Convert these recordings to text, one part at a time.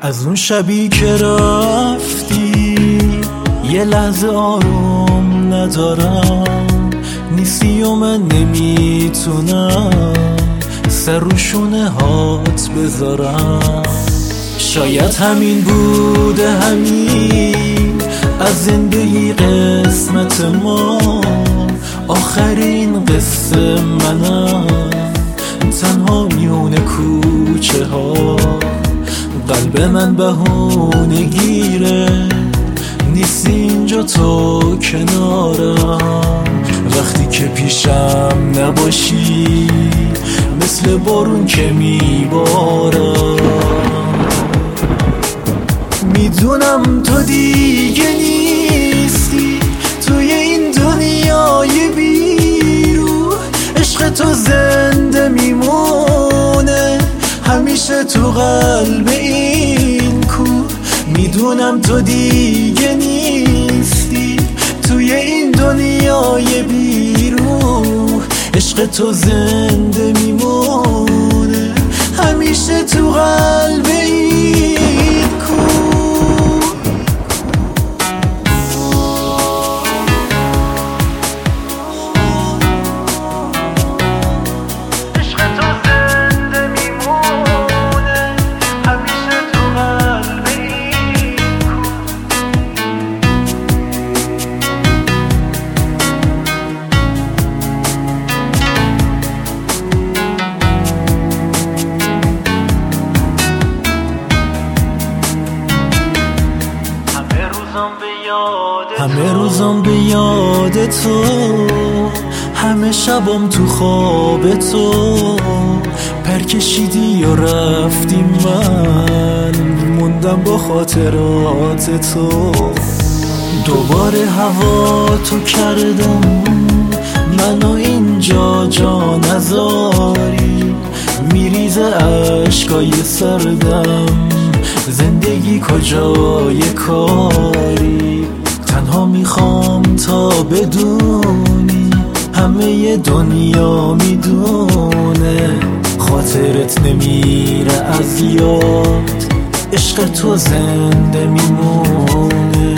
از اون شبی که رفتی یه لحظه آروم ندارم، نیستی و من نمیتونم سر رو شونه هات بذارم. شاید همین بوده، همین از زندگی قسمت ما، آخرین قصه منم تنها میونه کوچه ها. قلب من بهونه گیره، نیست اینجا تو کنارم. وقتی که پیشم نباشی مثل بارون که میبارم. میدونم تو دیگه نیستی توی این دنیای بیرو، عشق تو زنده میمونه همیشه تو قلب این کو. میدونم تو دیگه نیستی توی این دنیای بیرو، عشق تو زنده میمونه همیشه تو قلب این کو. همه روزم به یاد تو، همه شبم تو خواب تو. پرکشیدی یا رفتی، من موندم با خاطرات تو. دوباره هوا تو کردم منو اینجا جا نذاری، میریزه عشقای سردم زندگی کجای کاری. تنها میخوام تا بدونی همه دنیا میدونه، خاطرت نمیره از یاد، عشق تو زنده میمونه.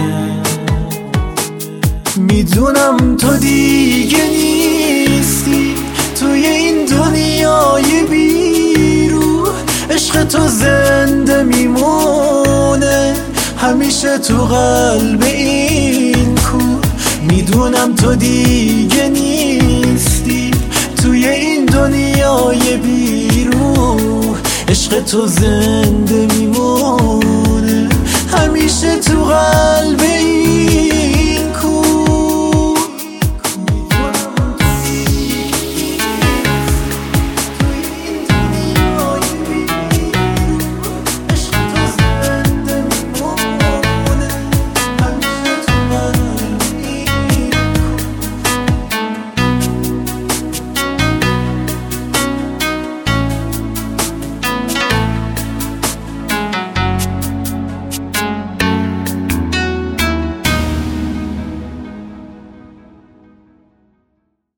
میدونم تو دیگه نیستی توی این دنیای بیرو، عشق تو زنده میمونه همیشه تو قلب این کو. میدونم تو دیگه نیستی توی این دنیای بیرو، عشق تو زنده میمونه همیشه تو قلب این